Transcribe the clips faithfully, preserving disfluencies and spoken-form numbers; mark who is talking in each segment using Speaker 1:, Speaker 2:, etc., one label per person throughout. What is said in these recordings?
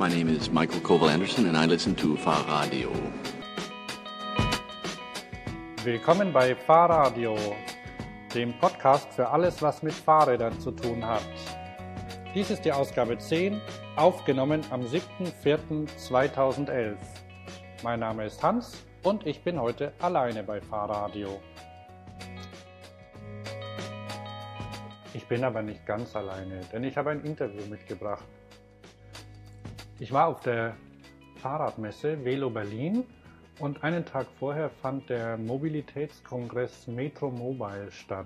Speaker 1: My name is Michael Koval-Anderson and I listen to Fahrradio.
Speaker 2: Willkommen bei Fahrradio, dem Podcast für alles, was mit Fahrrädern zu tun hat. Dies ist die Ausgabe zehn, aufgenommen am siebten vierten zweitausendelf. Mein Name ist Hans und ich bin heute alleine bei Fahrradio. Ich bin aber nicht ganz alleine, denn ich habe ein Interview mitgebracht. Ich war auf der Fahrradmesse Velo Berlin und einen Tag vorher fand der Mobilitätskongress Metro Mobile statt.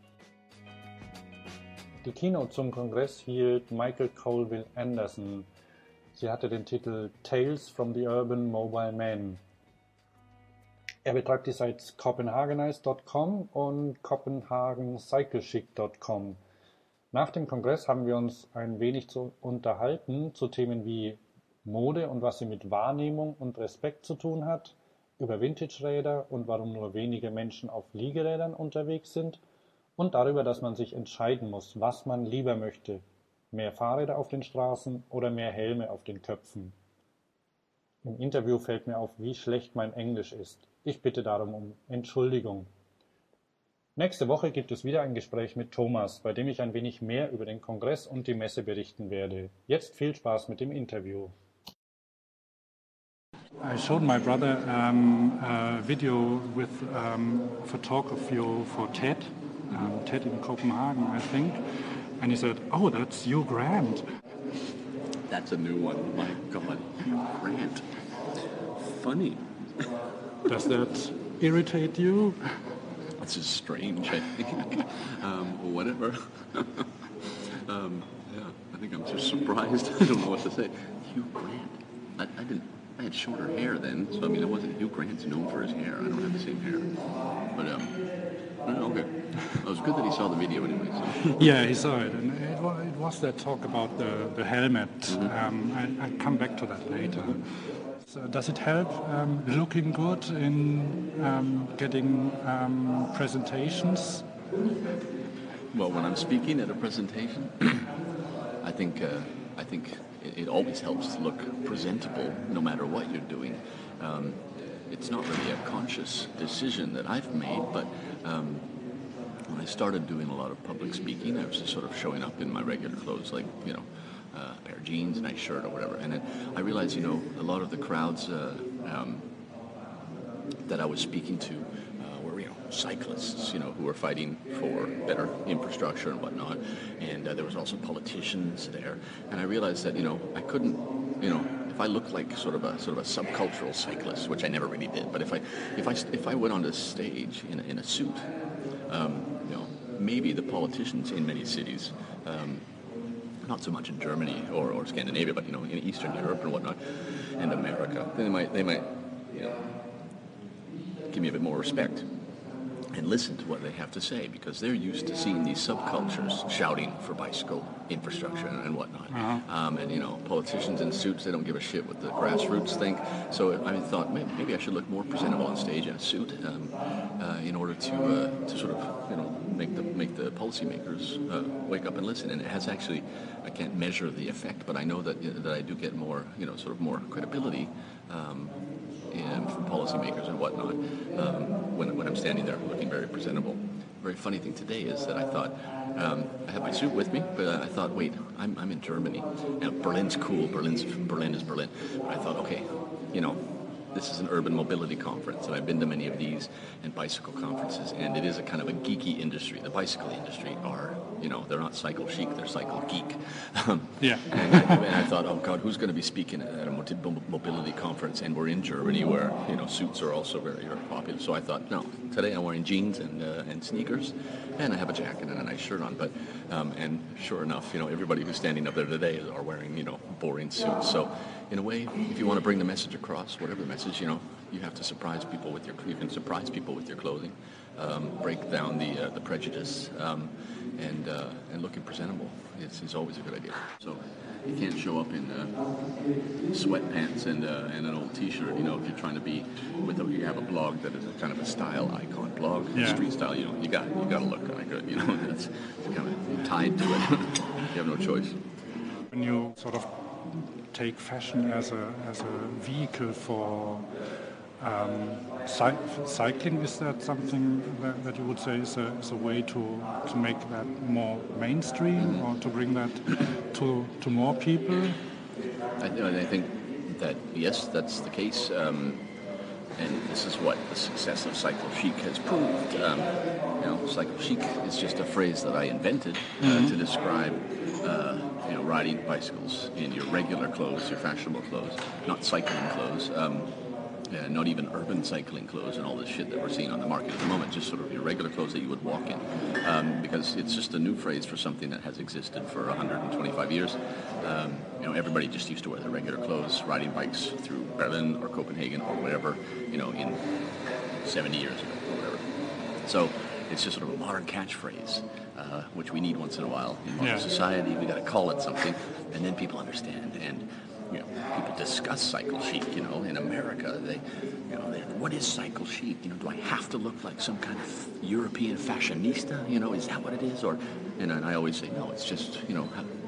Speaker 2: Die Keynote zum Kongress hielt Michael Colville-Anderson. Sie hatte den Titel Tales from the Urban Mobile Man. Er betreibt die Sites copenhagenize Punkt com und copenhagencyclechic Punkt com. Nach dem Kongress haben wir uns ein wenig zu unterhalten zu Themen wie Mode und was sie mit Wahrnehmung und Respekt zu tun hat, über Vintage-Räder und warum nur wenige Menschen auf Liegerädern unterwegs sind und darüber, dass man sich entscheiden muss, was man lieber möchte, mehr Fahrräder auf den Straßen oder mehr Helme auf den Köpfen. Im Interview fällt mir auf, wie schlecht mein Englisch ist. Ich bitte darum um Entschuldigung. Nächste Woche gibt es wieder ein Gespräch mit Thomas, bei dem ich ein wenig mehr über den Kongress und die Messe berichten werde. Jetzt viel Spaß mit dem Interview. I showed my brother um, a video with um, of a talk of you for TED, um, TED in Copenhagen, I think, and he said, "Oh, that's Hugh Grant."
Speaker 1: That's a new one. My God, Hugh Grant. Funny.
Speaker 2: Does that irritate you?
Speaker 1: This is strange, I think. um, whatever. um, yeah, I think I'm just surprised. I don't know what to say. Hugh Grant. I, I didn't. I had shorter hair then, so I mean, it wasn't. Hugh Grant's known for his hair. I don't have the same hair. But um, okay. It was good that he saw the video anyway. So.
Speaker 2: Yeah, he saw it, and it was, it was that talk about the the helmet. Mm-hmm. Um, I, I'll come back to that later. So does it help um, looking good in um, getting um, presentations?
Speaker 1: Well, when I'm speaking at a presentation, I think uh, I think it, it always helps to look presentable, no matter what you're doing. Um, it's not really a conscious decision that I've made, but um, when I started doing a lot of public speaking, I was just sort of showing up in my regular clothes, like you know. Uh, a pair of jeans, a nice shirt, or whatever. And then I realized, you know, a lot of the crowds uh, um, that I was speaking to uh, were, you know, cyclists, you know, who were fighting for better infrastructure and whatnot. And uh, there was also politicians there. And I realized that, you know, I couldn't, you know, if I looked like sort of a sort of a subcultural cyclist, which I never really did, but if I if I if I went on the stage in a, in a suit, um, you know, maybe the politicians in many cities. Um, Not so much in Germany or, or Scandinavia, but you know, in Eastern Europe and whatnot, and America, they might they might you know give me a bit more respect and listen to what they have to say because they're used to seeing these subcultures shouting for bicycle infrastructure and, and whatnot. Uh-huh. Um, and you know, politicians in suits, they don't give a shit what the grassroots think. So I thought maybe, maybe I should look more presentable on stage in a suit um, uh, in order to uh, to sort of you know make the make the policymakers uh, wake up and listen. And it has actually, I can't measure the effect, but I know that you know, that I do get more you know sort of more credibility. Um, And from policymakers and whatnot, um, when, when I'm standing there looking very presentable. Very funny thing today is that I thought, um, I have my suit with me, but I thought, wait, I'm, I'm in Germany. Now, Berlin's cool, Berlin's, Berlin is Berlin. But I thought, okay, you know, this is an urban mobility conference, and I've been to many of these and bicycle conferences, and it is a kind of a geeky industry. The bicycle industry are, you know, they're not cycle chic, they're cycle geek. Um,
Speaker 2: yeah.
Speaker 1: and, I, and I thought, oh God, who's going to be speaking at a mobility conference? And we're in Germany, where you know suits are also very, very popular. So I thought, no, today I'm wearing jeans and uh, and sneakers, and I have a jacket and a nice shirt on. But um, and sure enough, you know, everybody who's standing up there today are wearing you know boring suits. So in a way, if you want to bring the message across, whatever the message, you know, you have to surprise people with your, you can surprise people with your clothing, um, break down the uh, the prejudice, um, and uh, and looking presentable is, is always a good idea. So you can't show up in uh, sweatpants and uh, and an old T-shirt, you know, if you're trying to be with a, you have a blog that is a kind of a style icon blog, yeah. Street style, you know, you got you got to look kind of good, you know, that's kind of tied to it. You have no choice.
Speaker 2: When you sort of
Speaker 3: take fashion as a as a vehicle for um, cy- cycling. Is that something that, that you would say is a, is a way to, to make that more mainstream or to bring that to to more people?
Speaker 1: I, I think that yes, that's the case. Um, And this is what the success of Cycle Chic has proved. Um, you know, Cycle Chic is just a phrase that I invented uh, mm-hmm. to describe, uh, you know, riding bicycles in your regular clothes, your fashionable clothes, not cycling clothes, um, uh, not even urban cycling clothes and all this shit that we're seeing on the market at the moment. Just sort of your regular clothes that you would walk in, um, because it's just a new phrase for something that has existed for one hundred twenty-five years. Um, you know, everybody just used to wear their regular clothes, riding bikes through Berlin or Copenhagen or wherever, you know, in seventy years ago or whatever. So it's just sort of a modern catchphrase, uh, which we need once in a while in modern yeah. society. We got to call it something, and then people understand. And you know, people discuss cycle chic. You know, in America, they, you know, they, what is cycle chic? You know, do I have to look like some kind of European fashionista? You know, is that what it is? Or, and, and I always say, no, it's just, you know,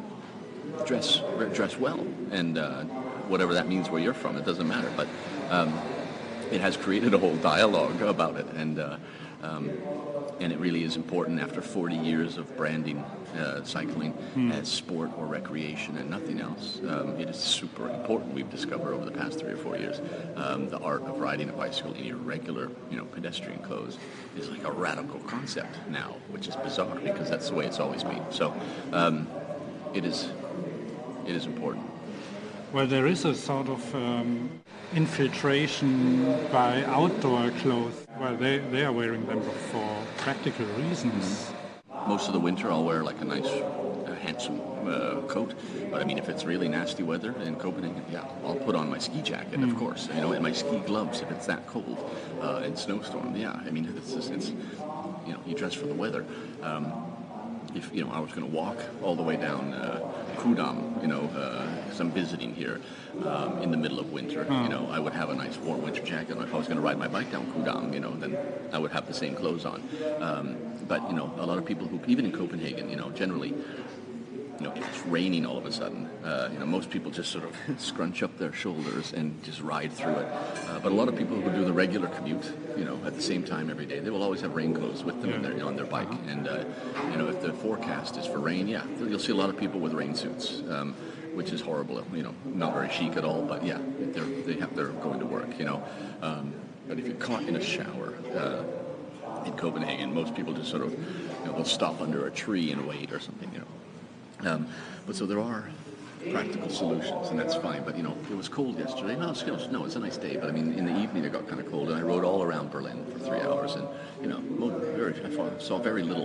Speaker 1: dress dress well, and uh, whatever that means where you're from, it doesn't matter. But um, it has created a whole dialogue about it, and uh, um, and it really is important after forty years of branding uh, cycling mm. as sport or recreation and nothing else. Um, it is super important. We've discovered over the past three or four years um, the art of riding a bicycle in your regular, you know, pedestrian clothes is like a radical concept now, which is bizarre because that's the way it's always been. So um, it is. It is important.
Speaker 3: Well, there is a sort of um, infiltration by outdoor clothes. Well, they, they are wearing them for practical reasons.
Speaker 1: Mm-hmm. Most of the winter I'll wear like a nice, uh, handsome uh, coat. But I mean, if it's really nasty weather in Copenhagen, yeah, I'll put on my ski jacket, mm. of course. You know, and my ski gloves if it's that cold. Uh, in snowstorm, yeah. I mean, it's just, it's, you know, you dress for the weather. Um, If you know, I was going to walk all the way down uh, Kudam, you know, because uh, I'm visiting here um, in the middle of winter. Oh. You know, I would have a nice warm winter jacket. If I was going to ride my bike down Kudam, you know, then I would have the same clothes on. Um, but you know, a lot of people who, even in Copenhagen, you know, generally, you know, if it's raining all of a sudden, uh, you know, most people just sort of scrunch up their shoulders and just ride through it. Uh, but a lot of people who do the regular commute, you know, at the same time every day, they will always have rain clothes with them yeah. in their, on their bike. And, uh, you know, if the forecast is for rain, yeah, you'll see a lot of people with rain suits, um, which is horrible, you know, not very chic at all. But, yeah, they're, they have, they're going to work, you know. Um, but if you're caught in a shower uh, in Copenhagen, most people just sort of, you know, they'll stop under a tree and wait or something, you know. Um, but so there are practical solutions, and that's fine. But you know, it was cold yesterday. No, it's, no, it's a nice day. But I mean, in the evening it got kind of cold, and I rode all around Berlin for three hours, and you know, very, I saw very little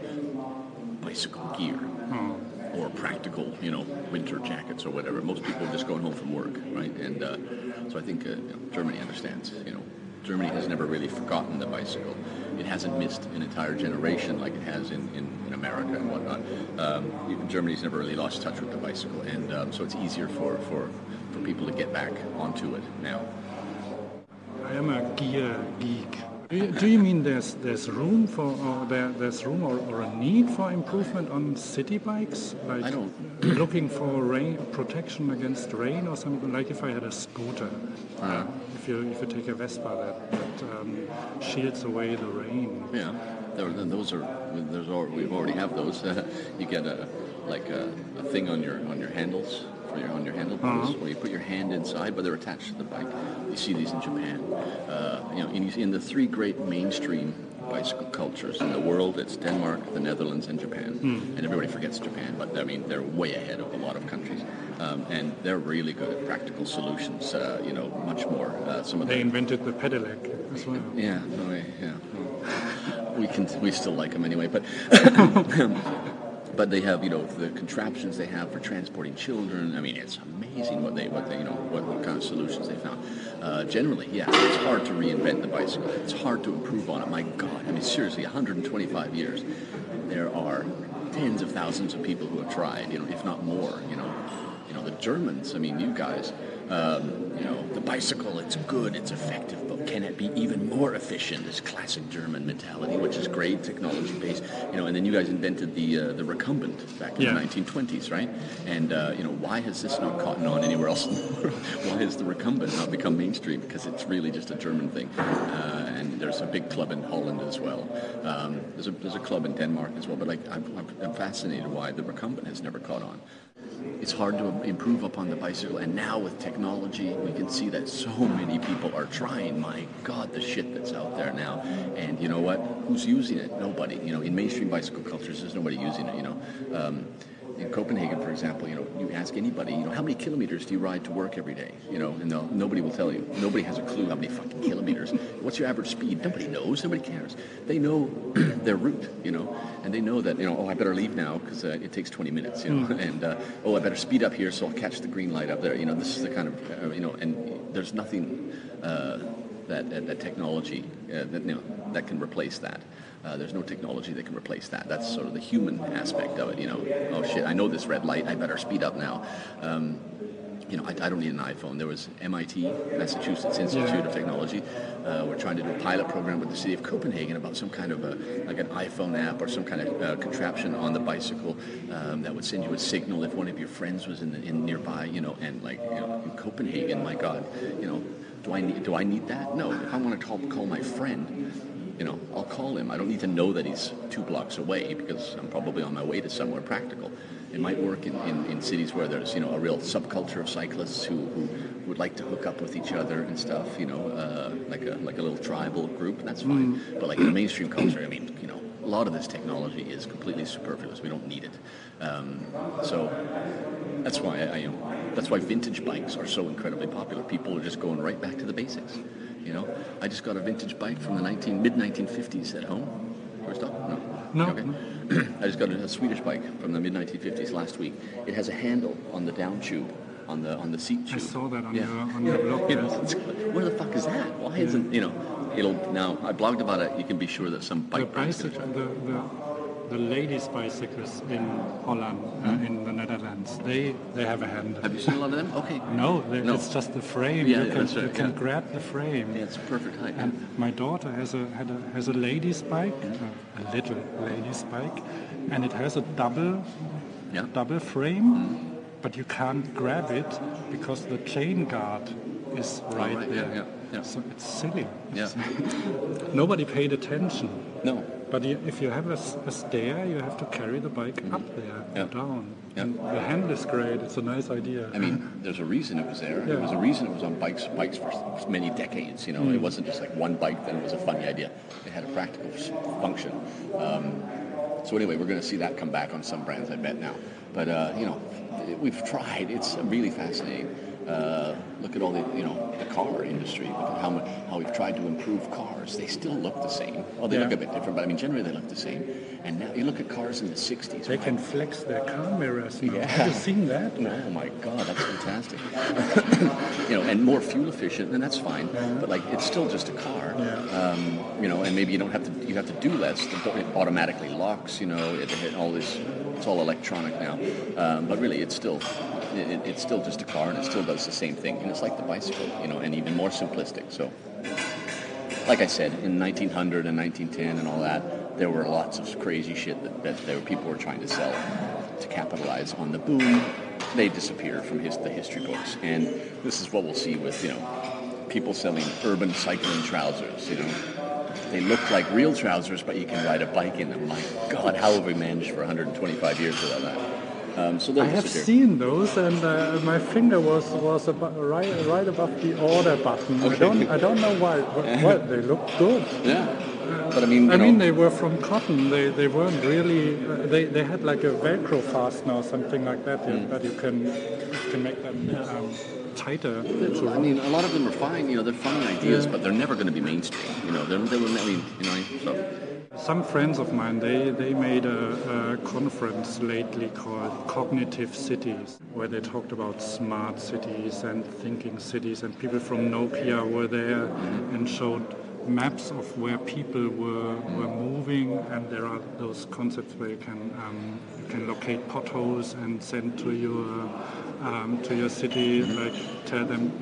Speaker 1: bicycle gear oh. or practical, you know, winter jackets or whatever. Most people are just going home from work, right? And uh, so I think uh, you know, Germany understands, you know. Germany has never really forgotten the bicycle. It hasn't missed an entire generation like it has in, in, in America and whatnot. Um, Germany's never really lost touch with the bicycle, and um, so it's easier for, for, for people to get back onto it now.
Speaker 3: I am a gear geek. Do you, do you mean there's there's room for or there there's room or, or a need for improvement on city bikes? Like
Speaker 1: I don't.
Speaker 3: looking for rain protection against rain or something. Like if I had a scooter, uh, if you if you take a Vespa that, that um, shields away the rain.
Speaker 1: Yeah, there, those are there's already, we already have those. Uh, you get a like a, a thing on your on your handles. Your, on your handlebars, uh-huh. where you put your hand inside, but they're attached to the bike. You see these in Japan. Uh, you know, in, in the three great mainstream bicycle cultures in the world, it's Denmark, the Netherlands, and Japan. Mm. And everybody forgets Japan, but I mean, they're way ahead of a lot of countries. Um, and they're really good at practical solutions. Uh, you know, much more. Uh, some of
Speaker 3: they
Speaker 1: the,
Speaker 3: invented the pedelec as well.
Speaker 1: Yeah, no, yeah. We can, we still like them anyway, but. But they have, you know, the contraptions they have for transporting children. I mean, it's amazing what they, what they, you know, what, what kind of solutions they found. Uh, generally, yeah, it's hard to reinvent the bicycle. It's hard to improve on it. My God, I mean, seriously, one hundred twenty-five years. There are tens of thousands of people who have tried, you know, if not more. You know, you know, the Germans. I mean, you guys. Um, you know, the bicycle. It's good. It's effective. But can it be even more efficient? This classic German mentality, which is great, technology based. You know, and then you guys invented the uh, the recumbent back in
Speaker 3: Yeah.
Speaker 1: the nineteen twenties, right? And uh, you know, why has this not caught on anywhere else in the world? Why has the recumbent not become mainstream? Because it's really just a German thing. Uh, and there's a big club in Holland as well. Um, there's a there's a club in Denmark as well. But like, I'm, I'm fascinated why the recumbent has never caught on. It's hard to improve upon the bicycle, and now with technology, we can see that so many people are trying. My God, the shit that's out there now. And you know what? Who's using it? Nobody. You know, in mainstream bicycle cultures, there's nobody using it. You know, um, in Copenhagen, for example, you know, you ask anybody, you know, how many kilometers do you ride to work every day? You know, and they'll, nobody will tell you. Nobody has a clue how many fucking kilometers. What's your average speed? Nobody knows. Nobody cares. They know their route, you know, and they know that, you know, oh, I better leave now because uh, it takes twenty minutes, you know, mm. and uh, oh, I better speed up here so I'll catch the green light up there. You know, this is the kind of, uh, you know, and there's nothing uh, that, that, that technology uh, that, you know, that can replace that. Uh, there's no technology that can replace that. That's sort of the human aspect of it, you know. Oh shit, I know this red light, I better speed up now. Um, you know, I, I don't need an iPhone. There was M I T, Massachusetts Institute yeah. of Technology. Uh, we're trying to do a pilot program with the city of Copenhagen about some kind of a, like an iPhone app or some kind of uh, contraption on the bicycle um, that would send you a signal if one of your friends was in, the, in nearby, you know, and like, you know, in Copenhagen, my God, you know, do I need, do I need that? No, if I want to call, call my friend, you know, I'll call him. I don't need to know that he's two blocks away because I'm probably on my way to somewhere practical. It might work in, in, in cities where there's, you know, a real subculture of cyclists who, who would like to hook up with each other and stuff, you know, uh, like a like a little tribal group, and that's fine. Mm. But like in the mainstream culture, I mean, you know, a lot of this technology is completely superfluous. We don't need it. Um, so that's why I, I, you know, that's why vintage bikes are so incredibly popular. People are just going right back to the basics. You know, I just got a vintage bike from the nineteen mid nineteen fifties at home. First off, no,
Speaker 3: no.
Speaker 1: Okay. I just got a, a Swedish bike from the mid nineteen fifties last week. It has a handle on the down tube, on the on the seat tube.
Speaker 3: I saw that on
Speaker 1: yeah.
Speaker 3: your on your blog.
Speaker 1: You know, where the fuck is that? Why yeah. isn't, you know? It'll now. I blogged about it. You can be sure that some bike.
Speaker 3: The bicycle, the, the the ladies' bicycles in Holland, mm-hmm. uh, in the Netherlands, they they have a handle.
Speaker 1: Have you seen a lot of them? Okay.
Speaker 3: No, no. It's just the frame.
Speaker 1: Yeah,
Speaker 3: you can,
Speaker 1: that's right.
Speaker 3: you can
Speaker 1: yeah.
Speaker 3: grab the frame.
Speaker 1: Yeah, it's perfect height.
Speaker 3: And my daughter has a had a has a ladies' bike, mm-hmm. uh, a little ladies' bike, and it has a double
Speaker 1: yeah.
Speaker 3: double frame, mm-hmm. but you can't grab it because the chain guard is right,
Speaker 1: oh, right.
Speaker 3: there.
Speaker 1: Yeah, yeah, yeah.
Speaker 3: So it's silly.
Speaker 1: Yeah.
Speaker 3: Nobody paid attention.
Speaker 1: No.
Speaker 3: But you, if you have a, a stair, you have to carry the bike mm-hmm. up there,
Speaker 1: yeah.
Speaker 3: or down.
Speaker 1: Yeah.
Speaker 3: And the handle is great. It's a nice idea.
Speaker 1: I mean, there's a reason it was there.
Speaker 3: Yeah.
Speaker 1: There was a reason it was on bikes bikes for many decades. You know, mm. it wasn't just like one bike, then it was a funny idea. It had a practical function. Um, so anyway, we're going to see that come back on some brands, I bet now. But, uh, you know, we've tried. It's really fascinating. Uh, look at all the, you know, the car industry. Look at how much, how we've tried to improve cars. They still look the same. Well, they yeah. look a bit different, but I mean, generally they look the same. And now you look at cars in the sixties.
Speaker 3: They
Speaker 1: right?
Speaker 3: can flex their car mirrors now.
Speaker 1: Yeah.
Speaker 3: Have you seen that?
Speaker 1: Oh my God, that's fantastic. You know, and more fuel efficient, and that's fine. Yeah. But like, it's still just a car.
Speaker 3: Yeah.
Speaker 1: Um, you know, and maybe you don't have to. You have to do less. It automatically locks. You know, it, it all this. It's all electronic now. Um, but really, it's still. It, it's still just a car, and it still does the same thing. And it's like the bicycle, you know, and even more simplistic. So, like I said, in nineteen hundred and nineteen ten and all that, there were lots of crazy shit that, that there were people were trying to sell to capitalize on the boom. They disappeared from his, the history books, and this is what we'll see with, you know, people selling urban cycling trousers. You know, they look like real trousers, but you can ride a bike in them. My God, how have we managed for one hundred twenty-five years without that? Um, so
Speaker 3: I have seen those, and uh, my finger was was about, right right above the order button.
Speaker 1: Okay.
Speaker 3: I don't I don't know why. What, they look good.
Speaker 1: Yeah, but I mean, you
Speaker 3: I
Speaker 1: know,
Speaker 3: mean, they were from cotton. They they weren't really. Uh, they they had like a Velcro fastener or something like that. Mm. That you can you can make them um, tighter.
Speaker 1: I mean, a lot of them are fine. You know, they're funny ideas, yeah. but they're never going to be mainstream. You know, they're, they will. I mean, you know, so.
Speaker 3: Some friends of mine, they, they made a, a conference lately called Cognitive Cities, where they talked about smart cities and thinking cities, and people from Nokia were there mm-hmm. and showed maps of where people were were moving, and there are those concepts where you can um, you can locate potholes and send to your um, to your city, like tell them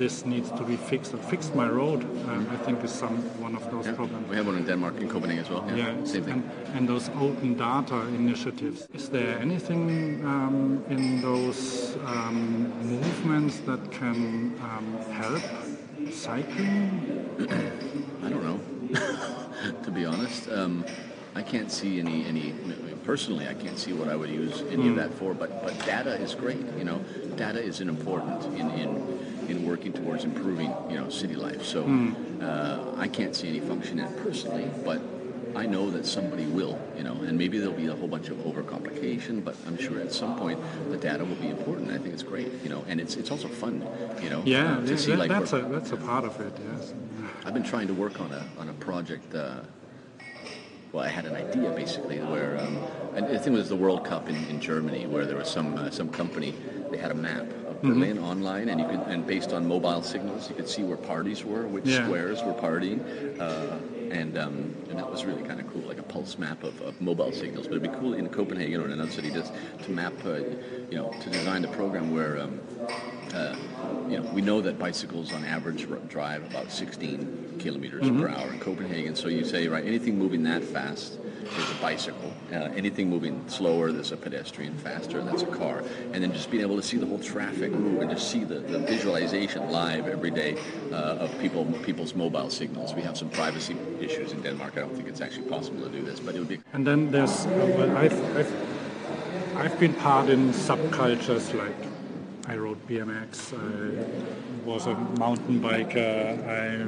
Speaker 3: this needs to be fixed, or fixed my road, um, I think is some one of those
Speaker 1: Yeah.
Speaker 3: problems.
Speaker 1: We have one in Denmark, in Copenhagen as well. Yeah,
Speaker 3: Yeah,
Speaker 1: same thing.
Speaker 3: And, and those open data initiatives. Is there anything um, in those um, movements that can um, help cycling?
Speaker 1: I don't know, to be honest. Um, I can't see any, any, personally, I can't see what I would use any of that for, but, but data is great, you know. Data is an important in, in, in working towards improving, you know, city life. So uh, I can't see any function in it personally, but I know that somebody will, you know, and maybe there'll be a whole bunch of overcomplication, but I'm sure at some point the data will be important. I think it's great, you know, and it's it's also fun, you know,
Speaker 3: Yeah,
Speaker 1: uh, to
Speaker 3: yeah,
Speaker 1: see
Speaker 3: that-
Speaker 1: like
Speaker 3: that's
Speaker 1: where-
Speaker 3: a that's a part of it. Yes.
Speaker 1: I've been trying to work on a on a project. Uh, well, I had an idea basically where, um, and I think it was the World Cup in, in Germany, where there was some uh, some company. They had a map of Berlin online, and you could, and based on mobile signals, you could see where parties were, which
Speaker 3: Yeah.
Speaker 1: squares were partying, uh, and um, and that was really kind of cool, like a pulse map of, of mobile signals. But it'd be cool in Copenhagen or in another city just to map, uh, you know, to design the program where. Um, Uh, you know, we know that bicycles on average r- drive about sixteen kilometers per hour in Copenhagen. So you say, right, anything moving that fast is a bicycle. Uh, anything moving slower, there's a pedestrian. Faster, that's a car. And then just being able to see the whole traffic move and just see the, the visualization live every day uh, of people people's mobile signals. We have some privacy issues in Denmark. I don't think it's actually possible to do this, but it would be.
Speaker 3: And then there's, uh, well, I've, I've, I've been part in subcultures like I rode B M X, I was a mountain biker, I,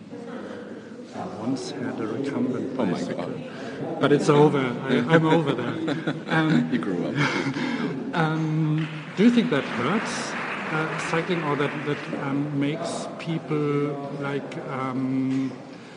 Speaker 3: I once had a recumbent
Speaker 1: Oh my
Speaker 3: bicycle.
Speaker 1: God.
Speaker 3: But it's over, I, I'm over that. Um,
Speaker 1: You grew up.
Speaker 3: um, do you think that hurts uh, cycling, or that, that um, makes people like um,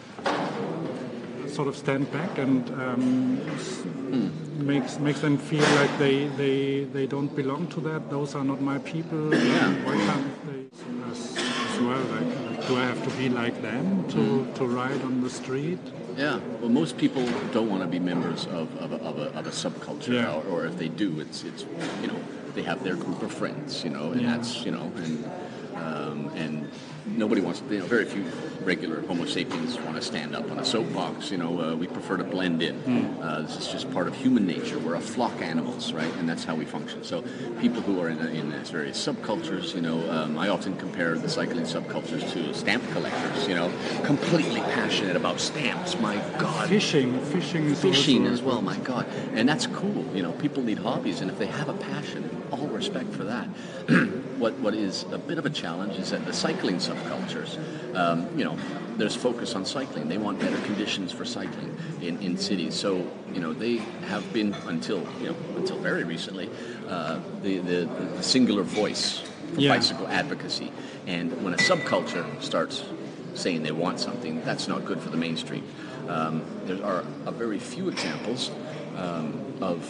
Speaker 3: sort of stand back and um, s- makes makes them feel like they, they, they don't belong to that? Those are not my people.
Speaker 1: Yeah.
Speaker 3: Why can't they as, as well? Like, like, do I have to be like them to, to ride on the street?
Speaker 1: Yeah, well, most people don't want to be members of, of, a, of, a, of a subculture,
Speaker 3: Yeah.
Speaker 1: or, or if they do, it's it's you know they have their group of friends, you know, and
Speaker 3: Yeah.
Speaker 1: that's you know, and um, and nobody wants, you know, very few regular Homo sapiens want to stand up on a soapbox. You know, uh, we prefer to blend in. Uh, this is just part of human nature. We're a flock animals, right? And that's how we function. So people who are in, in these various subcultures, you know, um, I often compare the cycling subcultures to stamp collectors. You know, completely passionate about stamps. My God.
Speaker 3: Fishing, fishing is
Speaker 1: Fishing
Speaker 3: also
Speaker 1: as well, my God. And that's cool. You know, people need hobbies, and if they have a passion, all respect for that. what What is a bit of a challenge is that the cycling subcultures, um, you know, there's focus on cycling. They want better conditions for cycling in, in cities. So, you know, they have been, until, you know, until very recently, uh, the, the, the singular voice for
Speaker 3: Yeah.
Speaker 1: bicycle advocacy. And when a subculture starts saying they want something, that's not good for the mainstream. Um, there are a very few examples um, of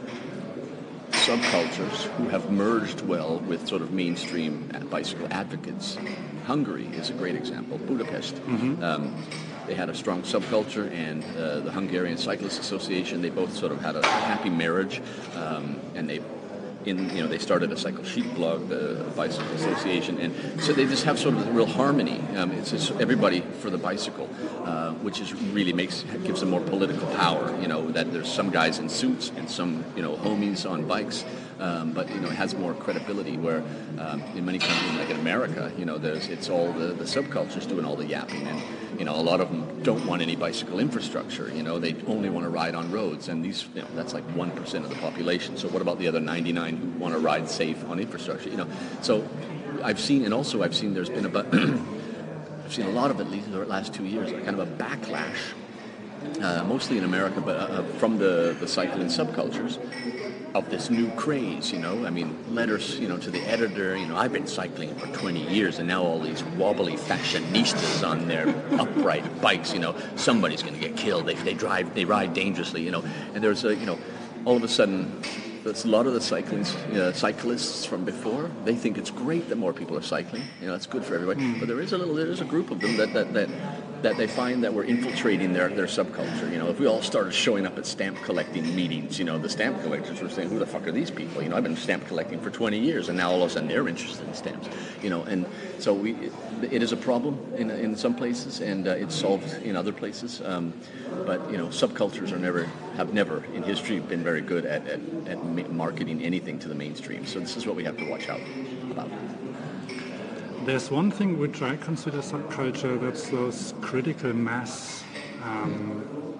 Speaker 1: subcultures who have merged well with sort of mainstream bicycle advocates. Hungary is a great example. Budapest. Um, they had a strong subculture, and uh, the Hungarian Cyclist Association, they both sort of had a happy marriage, um, and they in, you know, they started a cycle chic blog, the Bicycle Association, and so they just have sort of a real harmony. Um, it's just everybody for the bicycle, uh, which is really makes gives them more political power. You know, that there's some guys in suits and some, you know, homies on bikes, um, but you know, it has more credibility. Where um, in many countries, like in America, you know, there's it's all the, the subcultures doing all the yapping, and you know, a lot of them don't want any bicycle infrastructure. You know, they only want to ride on roads, and these, you know, that's like one percent of the population. So what about the other ninety-nine who want to ride safe on infrastructure? You know, so I've seen, and also I've seen there's been about I've seen a lot of, at least in the last two years, like kind of a backlash, uh, mostly in America, but uh, from the the cycling subcultures of this new craze, you know. I mean, letters, you know, to the editor, you know, I've been cycling for twenty years, and now all these wobbly fashionistas on their upright bikes, you know, somebody's going to get killed. They they drive, they ride dangerously, you know. And there's a, you know, all of a sudden, there's a lot of the cycling, uh, cyclists from before, they think it's great that more people are cycling. You know, it's good for everybody. But there is a little, there is a group of them that that, that that they find that we're infiltrating their, their subculture. You know, if we all started showing up at stamp collecting meetings, you know, the stamp collectors were saying, who the fuck are these people? You know, I've been stamp collecting for twenty years, and now all of a sudden they're interested in stamps. You know, and so we, it, it is a problem in in some places, and uh, it's solved in other places. Um, but you know, subcultures are never have never in history been very good at, at, at marketing anything to the mainstream. So this is what we have to watch out about.
Speaker 3: There's one thing which I consider subculture, that's those critical mass um,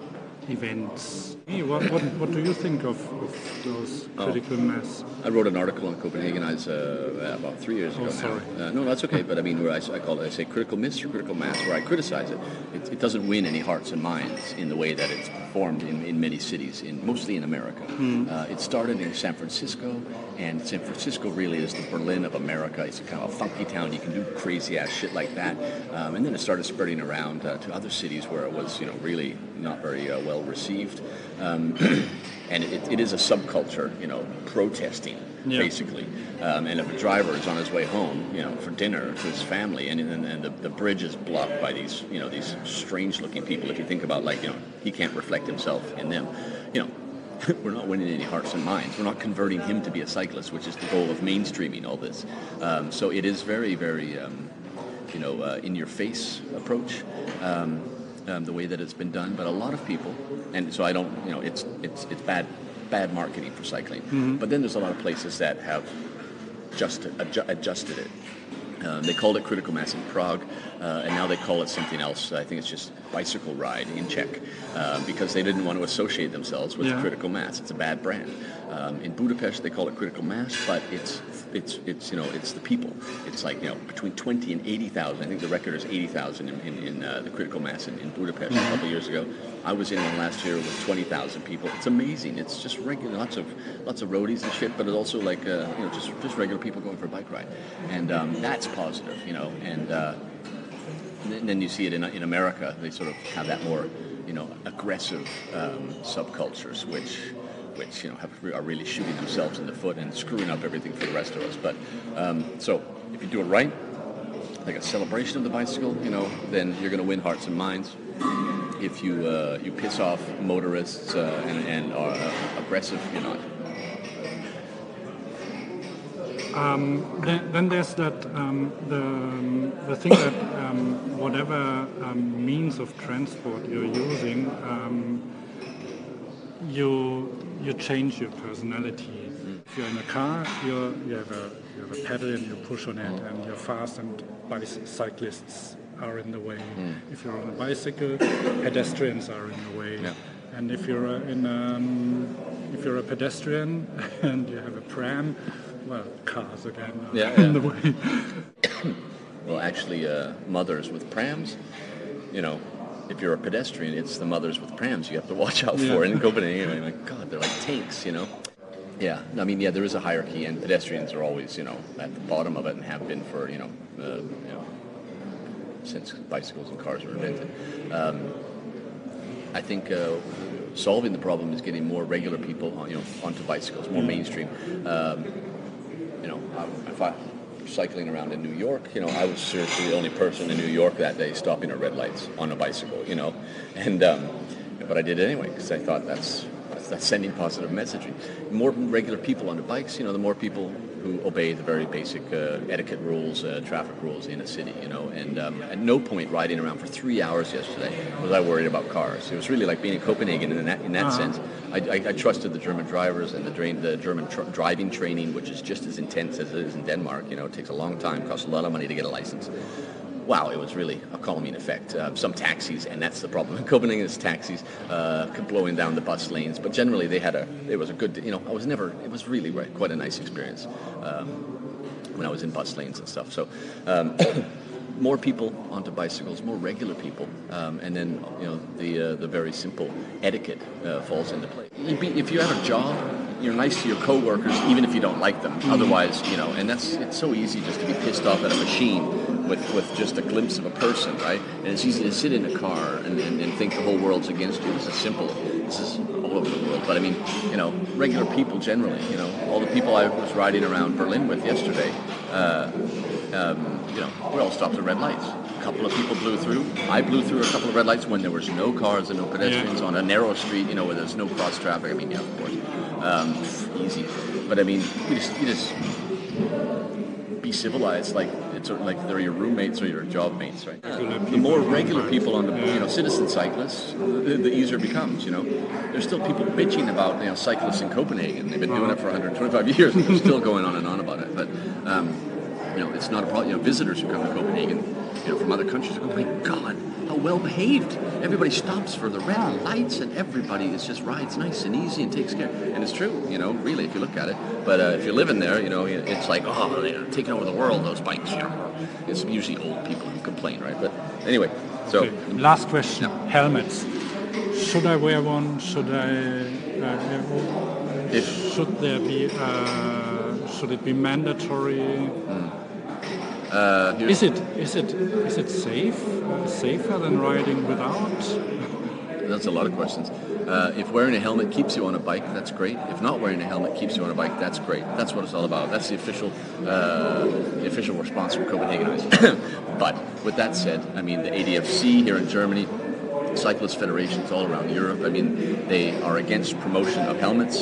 Speaker 3: events. Hey, what, what, what do you think of, of those critical oh. mass?
Speaker 1: I wrote an article on Copenhagen uh, about three years ago.
Speaker 3: Oh, sorry.
Speaker 1: Uh, no, that's okay. But I mean, where I, I call it, I say critical myths or critical mass, where I criticize it. It, it doesn't win any hearts and minds in the way that it's performed in, in many cities, in mostly in America. Mm. Uh, it started in San Francisco, and San Francisco really is the Berlin of America. It's a kind of a funky town. You can do crazy ass shit like that. Um, and then it started spreading around uh, to other cities where it was, you know, really not very uh, well received. Um, and it, it is a subculture, you know, protesting, yeah. basically. Um, and if a driver is on his way home, you know, for dinner to his family, and, and, and the, the bridge is blocked by these, you know, these strange-looking people. If you think about, like, you know, he can't reflect himself in them, you know, we're not winning any hearts and minds. We're not converting him to be a cyclist, which is the goal of mainstreaming all this. Um, so it is very, very, um, you know, uh, in-your-face approach. Um, Um, the way that it's been done, but a lot of people, and so I don't, you know, it's it's it's bad bad marketing for cycling. Mm-hmm. But then there's a lot of places that have just adju- adjusted it. Um, they called it critical mass in Prague, uh, and now they call it something else. I think it's just bicycle ride in Czech, uh, because they didn't want to associate themselves with yeah. critical mass. It's a bad brand. Um, in Budapest, they call it critical mass, but it's it's it's you know it's the people. It's like, you know, between twenty and eighty thousand. I think the record is eighty thousand in, in, in uh, the critical mass in, in Budapest mm-hmm. a couple of years ago. I was in one last year with twenty thousand people. It's amazing. It's just regular, lots of lots of roadies and shit, but it's also like uh, you know just just regular people going for a bike ride, and um, that's positive, you know. And uh, then you see it in in America. They sort of have that more, you know, aggressive um, subcultures, which. which, you know, have, are really shooting themselves in the foot and screwing up everything for the rest of us. But um, so if you do it right, like a celebration of the bicycle, you know, then you're going to win hearts and minds. If you uh, you piss off motorists uh, and, and are uh, aggressive, you're not.
Speaker 3: Um, then, then there's that um, the um, the thing that um, whatever um, means of transport you're using, um, you you change your personality. Mm. If you're in a car, you're, you have a you have a pedal and you push on it, and you're fast, and bicyclists are in the way. Mm. If you're on a bicycle, pedestrians are in the way. Yeah. And if you're a, in um, if you're a pedestrian and you have a pram, well, cars again are
Speaker 1: yeah,
Speaker 3: in
Speaker 1: yeah.
Speaker 3: the way.
Speaker 1: Well, actually, uh, mothers with prams, you know. If you're a pedestrian, it's the mothers with prams you have to watch out for. Yeah. And in Copenhagen, I mean, like, God, they're like tanks, you know? Yeah, I mean, yeah, there is a hierarchy, and pedestrians are always, you know, at the bottom of it and have been for, you know, uh, you know since bicycles and cars were invented. Um, I think uh, solving the problem is getting more regular people, on, you know, onto bicycles, more mainstream. Um, you know, if I... cycling around in New York, you know, I was seriously the only person in New York that day stopping at red lights on a bicycle, you know, and um, but I did it anyway because I thought that's, that's that's sending positive messaging. The more regular people on the bikes, you know, the more people who obey the very basic uh, etiquette rules, uh, traffic rules in a city, you know. And um, at no point riding around for three hours yesterday was I worried about cars. It was really like being in Copenhagen in that in that uh-huh. sense. I, I, I trusted the German drivers and the, drain, the German tr- driving training, which is just as intense as it is in Denmark. You know, it takes a long time, costs a lot of money to get a license. Wow, it was really a calming effect. Uh, some taxis, and that's the problem. In Copenhagen, it's taxis uh, blowing down the bus lanes. But generally, they had a. It was a good. You know, I was never. It was really right, quite a nice experience um, when I was in bus lanes and stuff. So. Um, More people onto bicycles, more regular people, um, and then, you know, the uh, the very simple etiquette uh, falls into place. You be, if you have a job, you're nice to your coworkers, even if you don't like them. Mm-hmm. Otherwise, you know, and that's it's so easy just to be pissed off at a machine with, with just a glimpse of a person, right? And it's easy to sit in a car and, and, and think the whole world's against you. This is simple. This is all over the world. But I mean, you know, regular people generally, you know, all the people I was riding around Berlin with yesterday. Uh, Um, you know, we all stopped at red lights couple of people blew through. I blew through a couple of red lights when there was no cars and no pedestrians
Speaker 3: Yeah.
Speaker 1: on a narrow street, you know, where there's no cross traffic. I mean, yeah, of course, um, easy. But I mean, you just, you just be civilized, like it's sort of like they're your roommates or your job mates, right? The more regular people on the, you know, citizen cyclists, the, the easier it becomes. You know, there's still people bitching about, you know, cyclists in Copenhagen. They've been doing it for one hundred twenty-five years, and they're still going on and on about it. But um, you know, it's not a problem. You know, visitors who come to Copenhagen, you know, from other countries, oh my God, how well behaved! Everybody stops for the red lights, and everybody is just rides nice and easy and takes care. And it's true, you know, really, if you look at it. But uh, if you're living there, you know, it's like, oh, they're taking over the world, those bikes. You know, it's usually old people who complain, right? But anyway, so
Speaker 3: Okay. Last question: yeah. Helmets. Should I wear one? Should I? Uh,
Speaker 1: if
Speaker 3: should there be? Uh, should it be mandatory?
Speaker 1: Mm. Uh,
Speaker 3: is it is it is it safe? Uh, safer than riding without?
Speaker 1: That's a lot of questions. Uh, if wearing a helmet keeps you on a bike, that's great. If not wearing a helmet keeps you on a bike, that's great. That's what it's all about. That's the official, uh, the official response from Copenhagen. But with that said, I mean the A D F C here in Germany, cyclist federations all around Europe. I mean they are against promotion of helmets.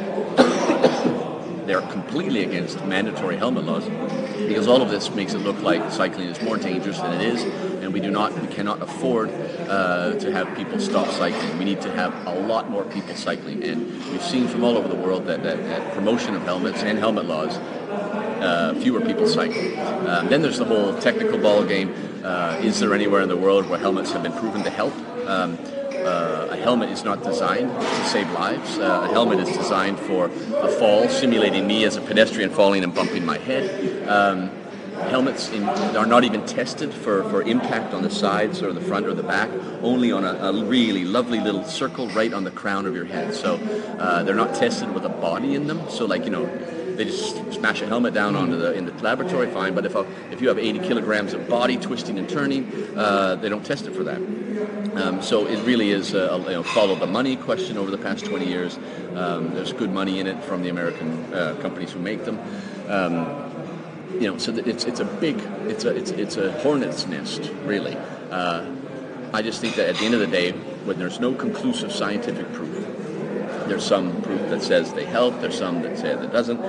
Speaker 1: They're completely against mandatory helmet laws because all of this makes it look like cycling is more dangerous than it is, and we do not, we cannot afford uh, to have people stop cycling. We need to have a lot more people cycling, and we've seen from all over the world that, that, that promotion of helmets and helmet laws, uh, fewer people cycle. Um, then there's the whole technical ball game. Uh, is there anywhere in the world where helmets have been proven to help? Um, Uh, a helmet is not designed to save lives. Uh, a helmet is designed for a fall, simulating me as a pedestrian falling and bumping my head. Um, helmets in, are not even tested for, for impact on the sides or the front or the back, only on a, a really lovely little circle right on the crown of your head. So uh, they're not tested with a body in them. So like, you know, they just smash a helmet down onto the in the laboratory, fine. But if a, if you have eighty kilograms of body twisting and turning, uh, they don't test it for that. Um, so it really is a, a you know, follow the money question over the past twenty years. Um, there's good money in it from the American uh, companies who make them. Um, you know, so it's it's a big it's a it's it's a hornet's nest, really. Uh, I just think that at the end of the day, when there's no conclusive scientific proof, there's some proof that says they help. There's some that say that doesn't.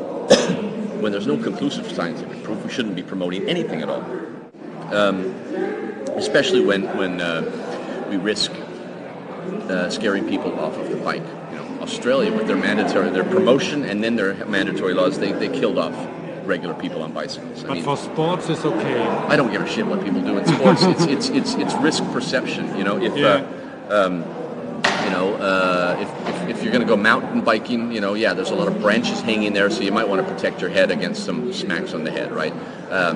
Speaker 1: When there's no conclusive scientific proof, we shouldn't be promoting anything at all. Um, especially when when uh, we risk uh, scaring people off of the bike. You know, Australia with their mandatory, their promotion and then their mandatory laws, they, they killed off regular people on bicycles. I
Speaker 3: but
Speaker 1: mean,
Speaker 3: for sports, it's okay.
Speaker 1: I don't give a shit what people do in sports. it's it's it's it's risk perception. You know, if
Speaker 3: yeah.
Speaker 1: uh, um, you know uh, if, if if you're going to go mountain biking, you know, yeah, there's a lot of branches hanging there, so you might want to protect your head against some smacks on the head, right? Um,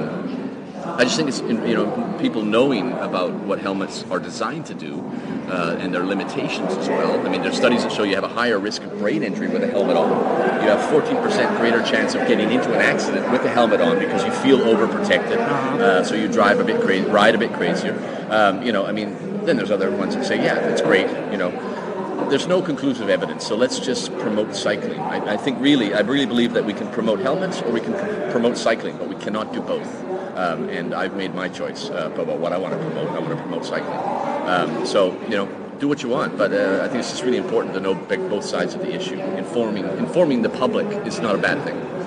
Speaker 1: I just think it's, you know, people knowing about what helmets are designed to do uh, and their limitations as well. I mean, there's studies that show you have a higher risk of brain injury with a helmet on. You have fourteen percent greater chance of getting into an accident with the helmet on because you feel overprotected. Uh, so you drive a bit crazy, ride a bit crazier. Um, you know, I mean, then there's other ones that say, yeah, it's great, you know. There's no conclusive evidence, so let's just promote cycling. I, I think really, I really believe that we can promote helmets or we can pr- promote cycling, but we cannot do both. Um, and I've made my choice uh, about what I want to promote. I want to promote cycling. Um, so, you know, do what you want, but uh, I think it's just really important to know both sides of the issue. Informing, informing the public is not a bad thing.